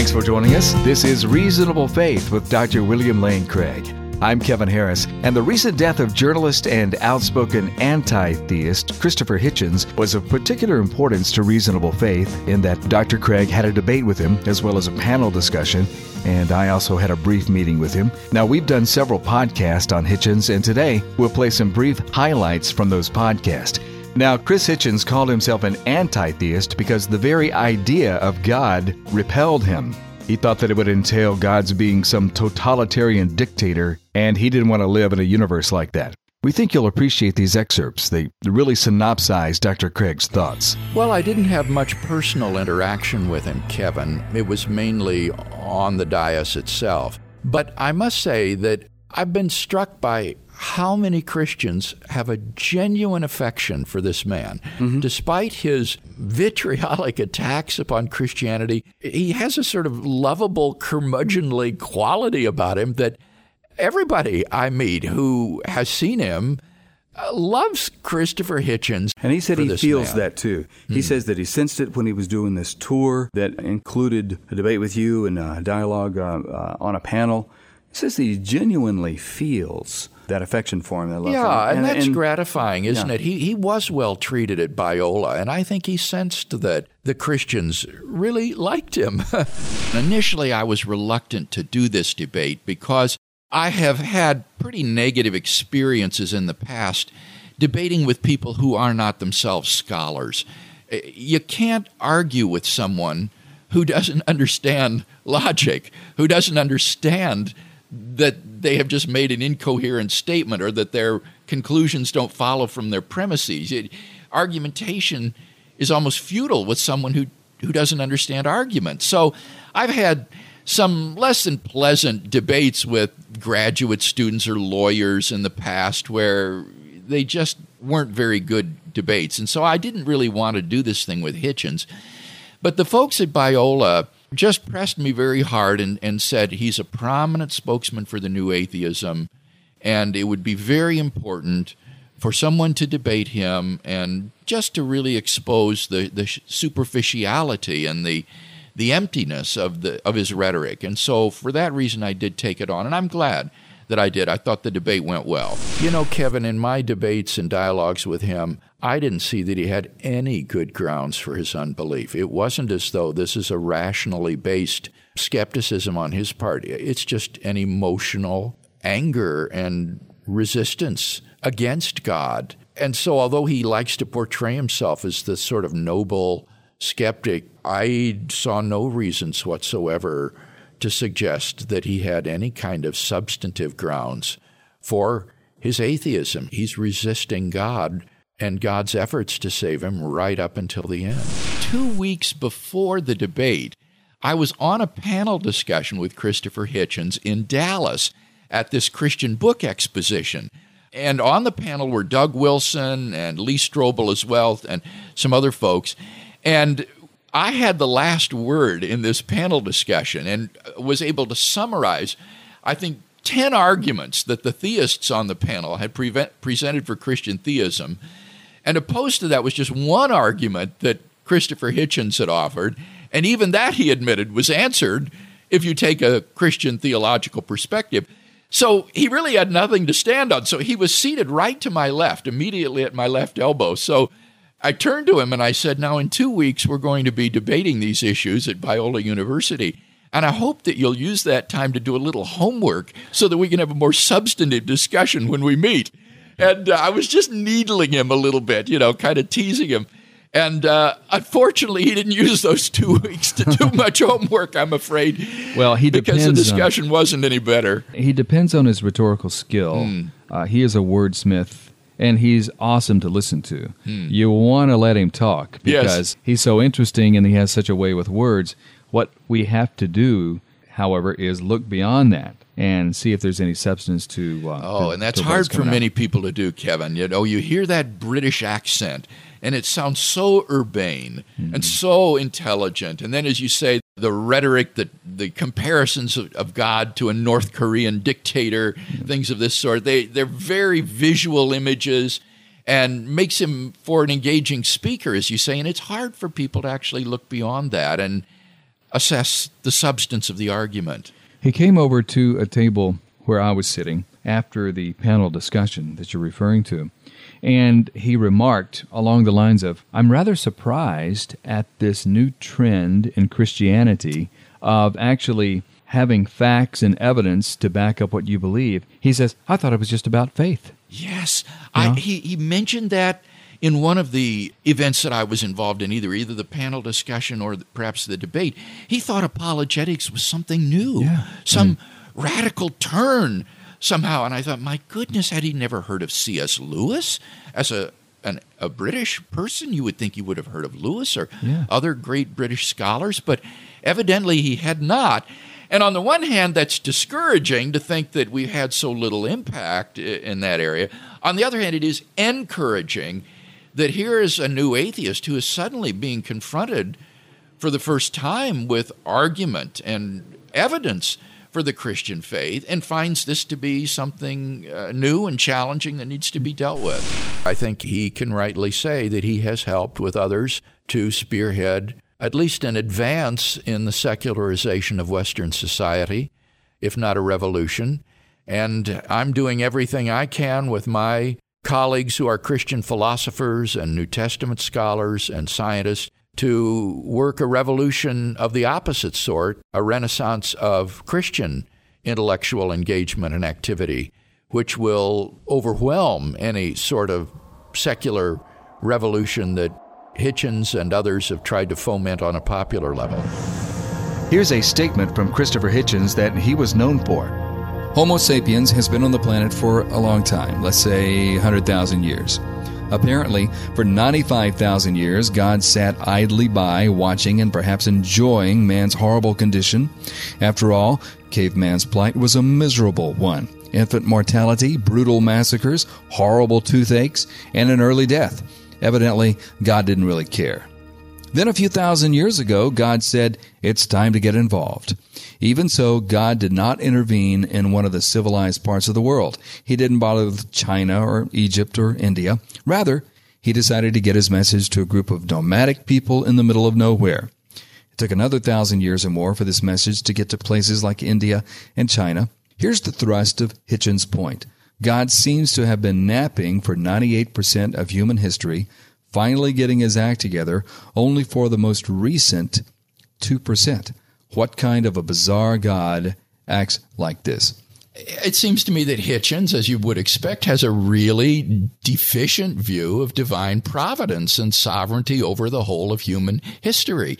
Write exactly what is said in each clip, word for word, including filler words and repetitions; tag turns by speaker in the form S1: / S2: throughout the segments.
S1: Thanks for joining us. This is Reasonable Faith with Doctor William Lane Craig. I'm Kevin Harris, and the recent death of journalist and outspoken anti-theist Christopher Hitchens was of particular importance to Reasonable Faith in that Doctor Craig had a debate with him as well as a panel discussion, and I also had a brief meeting with him. Now, we've done several podcasts on Hitchens, and today we'll play some brief highlights from those podcasts. Now, Chris Hitchens called himself an anti-theist because the very idea of God repelled him. He thought that it would entail God's being some totalitarian dictator, and he didn't want to live in a universe like that. We think you'll appreciate these excerpts. They really synopsize Doctor Craig's thoughts.
S2: Well, I didn't have much personal interaction with him, Kevin. It was mainly on the dais itself. But I must say that I've been struck by how many Christians have a genuine affection for this man. Mm-hmm. Despite his vitriolic attacks upon Christianity, he has a sort of lovable, curmudgeonly quality about him that everybody I meet who has seen him uh, loves Christopher Hitchens.
S3: And he said he feels
S2: man.
S3: that too.
S2: Mm.
S3: He says that he sensed it when he was doing this tour that included a debate with you and a dialogue uh, uh, on a panel. He says that he genuinely feels that affection for him, that love
S2: yeah,
S3: for him.
S2: and, and that's
S3: and,
S2: gratifying, isn't
S3: yeah.
S2: it? He he was well treated at Biola, and I think he sensed that the Christians really liked him. Initially, I was reluctant to do this debate because I have had pretty negative experiences in the past debating with people who are not themselves scholars. You can't argue with someone who doesn't understand logic, who doesn't understand that they have just made an incoherent statement or that their conclusions don't follow from their premises. It, argumentation is almost futile with someone who, who doesn't understand argument. So I've had some less than pleasant debates with graduate students or lawyers in the past where they just weren't very good debates. And so I didn't really want to do this thing with Hitchens. But the folks at Biola just pressed me very hard and, and said he's a prominent spokesman for the new atheism, and it would be very important for someone to debate him and just to really expose the, the superficiality and the the emptiness of the of his rhetoric. And so for that reason, I did take it on, and I'm glad that I did. I thought the debate went well. You know, Kevin, in my debates and dialogues with him, I didn't see that he had any good grounds for his unbelief. It wasn't as though this is a rationally based skepticism on his part. It's just an emotional anger and resistance against God. And so although he likes to portray himself as this sort of noble skeptic, I saw no reasons whatsoever to suggest that he had any kind of substantive grounds for his atheism. He's resisting God and God's efforts to save him right up until the end. Two weeks before the debate, I was on a panel discussion with Christopher Hitchens in Dallas at this Christian book exposition. And on the panel were Doug Wilson and Lee Strobel as well, and some other folks. And I had the last word in this panel discussion and was able to summarize, I think, ten arguments that the theists on the panel had pre- presented for Christian theism. And opposed to that was just one argument that Christopher Hitchens had offered, and even that, he admitted, was answered if you take a Christian theological perspective. So he really had nothing to stand on. So he was seated right to my left, immediately at my left elbow. So I turned to him and I said, now in two weeks, we're going to be debating these issues at Biola University. And I hope that you'll use that time to do a little homework so that we can have a more substantive discussion when we meet. And uh, I was just needling him a little bit, you know, kind of teasing him. And uh, unfortunately, he didn't use those two weeks to do much homework, I'm afraid.
S4: Well, he
S2: because
S4: depends
S2: the discussion
S4: on,
S2: wasn't any better.
S4: He depends on his rhetorical skill. Mm. Uh, he is a wordsmith, and he's awesome to listen to. Mm. You want to let him talk because
S2: yes.
S4: he's so interesting and he has such a way with words. What we have to do, however, is look beyond that and see if there's any substance to uh,
S2: Oh,
S4: to,
S2: and that's
S4: to
S2: hard for
S4: out.
S2: many people to do, Kevin. You know, you hear that British accent, and it sounds so urbane mm-hmm. and so intelligent. And then, as you say, the rhetoric, the, the comparisons of, of God to a North Korean dictator, yeah. things of this sort, they, they're very visual images and makes him for an engaging speaker, as you say. And it's hard for people to actually look beyond that. And assess the substance of the argument.
S4: He came over to a table where I was sitting after the panel discussion that you're referring to, and he remarked along the lines of, I'm rather surprised at this new trend in Christianity of actually having facts and evidence to back up what you believe. He says, I thought it was just about faith.
S2: Yes.
S4: You know?
S2: I, he, he mentioned that in one of the events that I was involved in, either either the panel discussion or the, perhaps the debate. He thought apologetics was something new,
S4: Yeah.
S2: some
S4: Mm.
S2: radical turn somehow. And I thought, my goodness, had he never heard of C S. Lewis as a an, a British person? You would think he would have heard of Lewis or
S4: Yeah.
S2: other great British scholars, but evidently he had not. And on the one hand, that's discouraging to think that we've had so little impact in that area. On the other hand, it is encouraging that here is a new atheist who is suddenly being confronted for the first time with argument and evidence for the Christian faith and finds this to be something uh, new and challenging that needs to be dealt with. I think he can rightly say that he has helped with others to spearhead at least an advance in the secularization of Western society, if not a revolution. And I'm doing everything I can with my colleagues who are Christian philosophers and New Testament scholars and scientists to work a revolution of the opposite sort, a renaissance of Christian intellectual engagement and activity, which will overwhelm any sort of secular revolution that Hitchens and others have tried to foment on a popular level.
S1: Here's a statement from Christopher Hitchens that he was known for.
S5: Homo sapiens has been on the planet for a long time, let's say one hundred thousand years. Apparently, for ninety-five thousand years, God sat idly by, watching and perhaps enjoying man's horrible condition. After all, caveman's plight was a miserable one. Infant mortality, brutal massacres, horrible toothaches, and an early death. Evidently, God didn't really care. Then a few thousand years ago, God said, it's time to get involved. Even so, God did not intervene in one of the civilized parts of the world. He didn't bother with China or Egypt or India. Rather, he decided to get his message to a group of nomadic people in the middle of nowhere. It took another thousand years or more for this message to get to places like India and China. Here's the thrust of Hitchens' point. God seems to have been napping for ninety-eight percent of human history, finally getting his act together only for the most recent two percent. What kind of a bizarre God acts like this?
S2: It seems to me that Hitchens, as you would expect, has a really deficient view of divine providence and sovereignty over the whole of human history.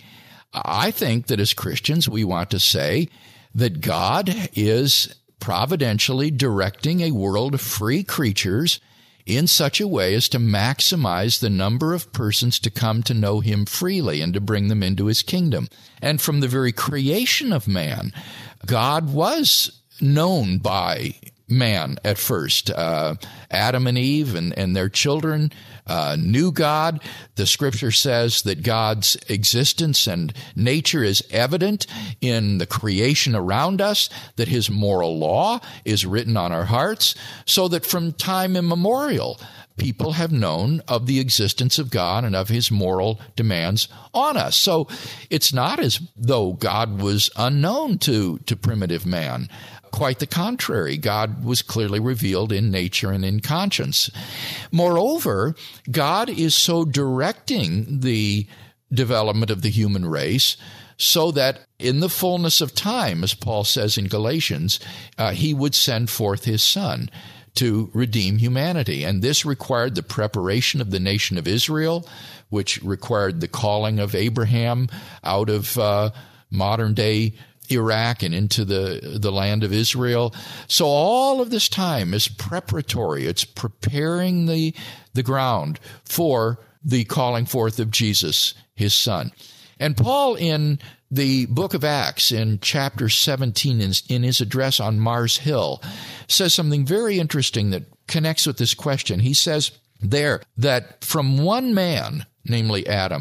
S2: I think that as Christians, we want to say that God is providentially directing a world of free creatures in such a way as to maximize the number of persons to come to know him freely and to bring them into his kingdom. And from the very creation of man, God was known by man at first. Uh, Adam and Eve and, and their children uh, knew God. The scripture says that God's existence and nature is evident in the creation around us, that his moral law is written on our hearts, so that from time immemorial, people have known of the existence of God and of his moral demands on us. So it's not as though God was unknown to, to primitive man. Quite the contrary. God was clearly revealed in nature and in conscience. Moreover, God is so directing the development of the human race so that in the fullness of time, as Paul says in Galatians, uh, he would send forth his Son to redeem humanity. And this required the preparation of the nation of Israel, which required the calling of Abraham out of uh, modern-day Iraq and into the, the land of Israel. So all of this time is preparatory. It's preparing the, the ground for the calling forth of Jesus, his Son. And Paul, in the book of Acts, in chapter seventeen, in, in his address on Mars Hill, says something very interesting that connects with this question. He says there that from one man, namely Adam,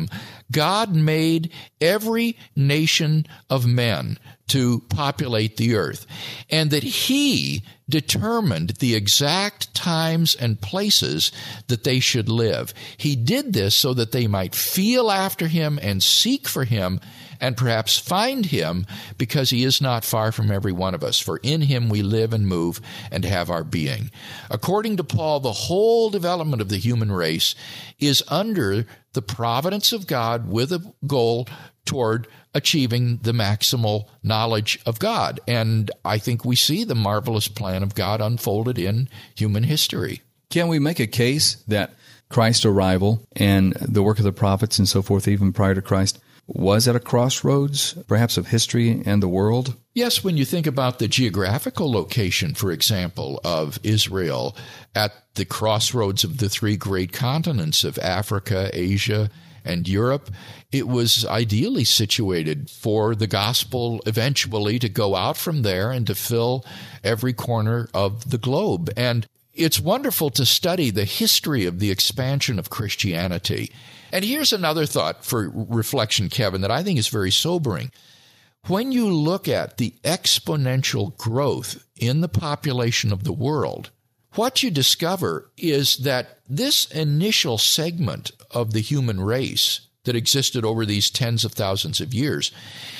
S2: God made every nation of men to populate the earth, and that he determined the exact times and places that they should live. He did this so that they might feel after him and seek for him and perhaps find him, because he is not far from every one of us. For in him we live and move and have our being. According to Paul, the whole development of the human race is under the providence of God with a goal toward achieving the maximal knowledge of God. And I think we see the marvelous plan of God unfolded in human history.
S5: Can we make a case that Christ's arrival and the work of the prophets and so forth, even prior to Christ, was at a crossroads, perhaps of history and the world?
S2: Yes, when you think about the geographical location, for example, of Israel at the crossroads of the three great continents of Africa, Asia, and Europe, it was ideally situated for the gospel eventually to go out from there and to fill every corner of the globe. And it's wonderful to study the history of the expansion of Christianity. And here's another thought for reflection, Kevin, that I think is very sobering. When you look at the exponential growth in the population of the world, what you discover is that this initial segment of the human race that existed over these tens of thousands of years,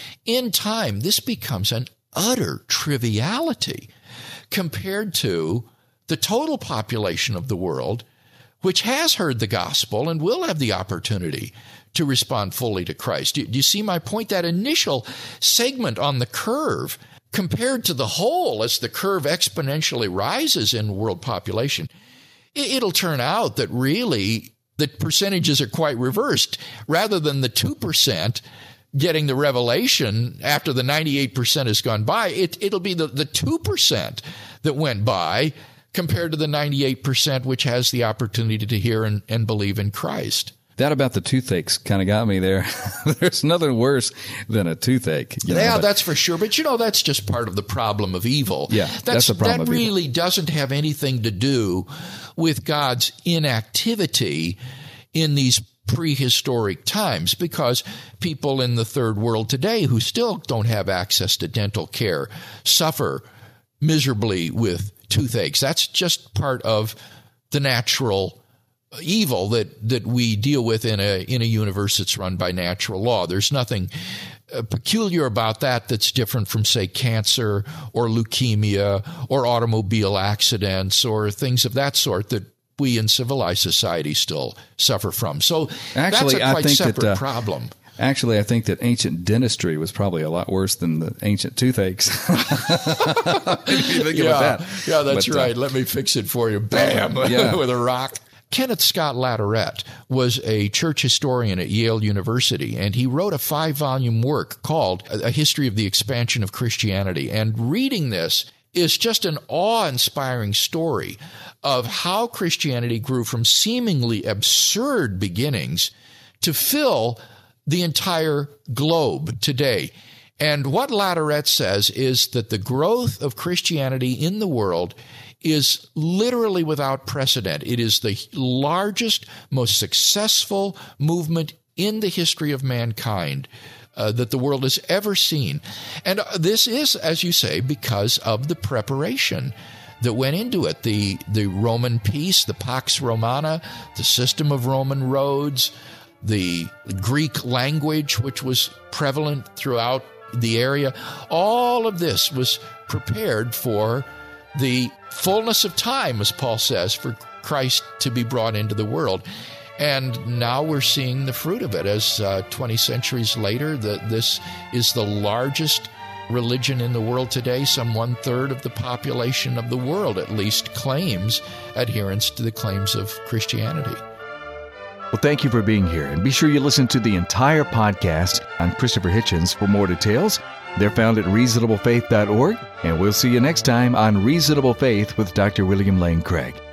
S2: in time, this becomes an utter triviality compared to the total population of the world, which has heard the gospel and will have the opportunity to respond fully to Christ. Do you see my point? That initial segment on the curve, compared to the whole, as the curve exponentially rises in world population, it'll turn out that really the percentages are quite reversed. Rather than the two percent getting the revelation after the ninety-eight percent has gone by, it, it'll be the, the two percent that went by compared to the ninety-eight percent which has the opportunity to hear and, and believe in Christ.
S5: That about the toothaches kind of got me there. There's nothing worse than a toothache. You know,
S2: yeah,
S5: but,
S2: that's for sure. But, you know, that's just part of the problem of evil.
S5: Yeah,
S2: that's,
S5: that's the problem
S2: That
S5: of
S2: really
S5: evil.
S2: doesn't have anything to do with God's inactivity in these prehistoric times, because people in the third world today who still don't have access to dental care suffer miserably with toothaches. That's just part of the natural evil that, that we deal with in a in a universe that's run by natural law. There's nothing uh, peculiar about that that's different from, say, cancer or leukemia or automobile accidents or things of that sort that we in civilized society still suffer from. So
S5: Actually,
S2: that's a quite
S5: I think
S2: separate
S5: that, uh,
S2: problem.
S5: Actually, I think that ancient dentistry was probably a lot worse than the ancient toothaches. If you think
S2: yeah,
S5: about that.
S2: yeah, that's
S5: But, uh,
S2: right. Let me fix it for you. Bam,
S5: Yeah.
S2: with a rock. Kenneth Scott Latourette was a church historian at Yale University, and he wrote a five-volume work called A History of the Expansion of Christianity. And reading this is just an awe-inspiring story of how Christianity grew from seemingly absurd beginnings to fill the entire globe today. And what Latourette says is that the growth of Christianity in the world is literally without precedent. It is the largest, most successful movement in the history of mankind uh, that the world has ever seen. And uh, this is, as you say, because of the preparation that went into it. The, the Roman peace, the Pax Romana, the system of Roman roads, the Greek language, which was prevalent throughout the area. All of this was prepared for the fullness of time, as Paul says, for Christ to be brought into the world. And now we're seeing the fruit of it. As uh, twenty centuries later, the, this is the largest religion in the world today. Some one-third of the population of the world, at least, claims adherence to the claims of Christianity.
S1: Well, thank you for being here, and be sure you listen to the entire podcast on Christopher Hitchens for more details. They're found at reasonable faith dot org, and we'll see you next time on Reasonable Faith with Doctor William Lane Craig.